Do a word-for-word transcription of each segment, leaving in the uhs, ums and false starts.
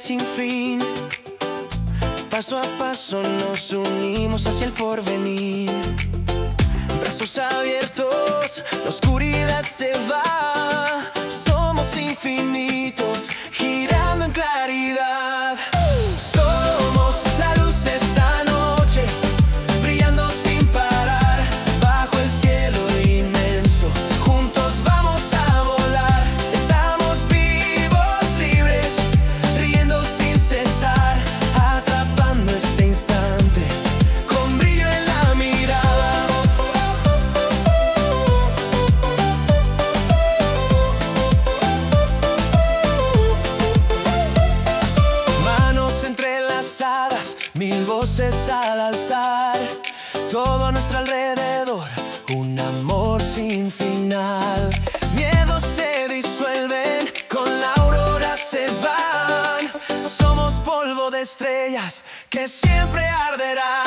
sin fin. Paso a paso nos unimos hacia el porvenir. Brazos abiertos, la oscuridad se va. Somos infinitos, girando en claridad. Somos la luz esta noche, brillando sin parar, bajo el cielo inmenso. Juntos vamos a volar. Estamos vivos, libres, riendo sin cesar, atrapando este instante con brillo en la mirada. Manos entrelazadas, mil voces al alzar, todo a nuestro alrededor, un amor sin final. Miedos se disuelven, con la aurora se van. Somos polvo de estrellas que siempre arderá.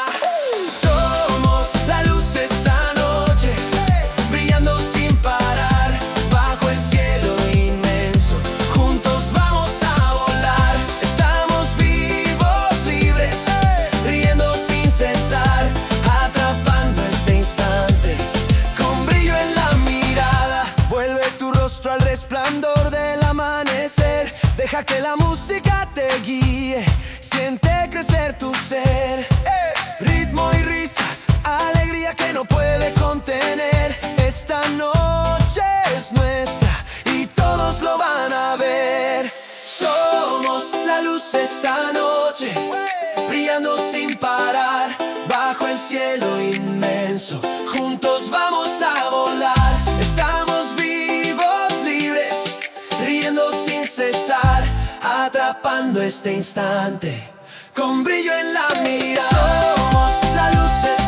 Somos la luz esta noche, brillando sin parar, bajo el cielo inmenso. Juntos vamos a volar. Estamos vivos, libres, riendo sin cesar, atrapando este instante con brillo en la mirada. Vuelve tu rostro al resplandor del amanecer. Deja que la música te guíe, siente crecer tu ser. Ritmo y risas, alegría que no puede contener. Esta noche es nuestra y todos lo van a ver. Somos la luz esta noche, brillando sin parar, bajo el cielo inmenso. Juntos vamos a volar. Estamos vivos, libres, riendo sin cesar, atrapando este instante con brillo en la mirada. Somos la luz esta